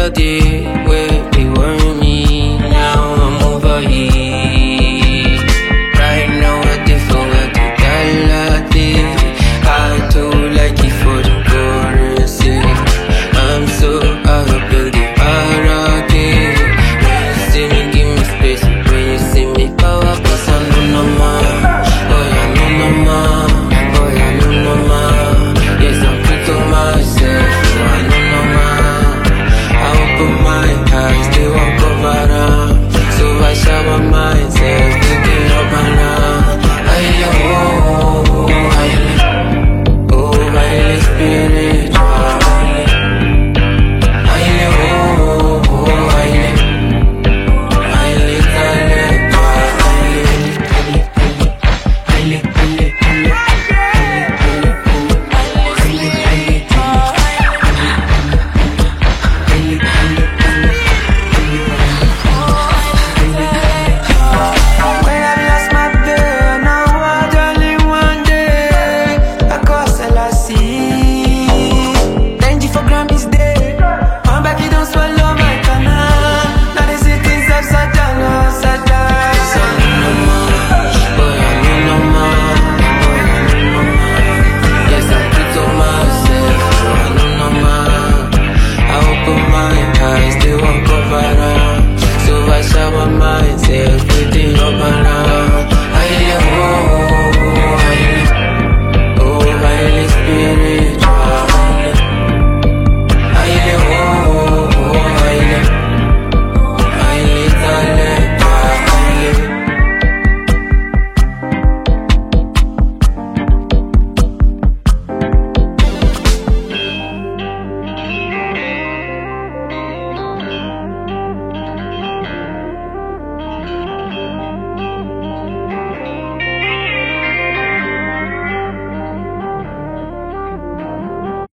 other day where they were me. Now I'm over it. Right now I did forget to galate. I do like it for the currency. I'm so out of the hierarchy. When you see me, give me space. When you see me, power pass on no more. Oh yeah, no more. Oh yeah, no more. Yes, I'm quick to myself. Oh I no more. I open my eyes, they won't cover down. So I shower myself, thinking up and down. I spiritual. Swallow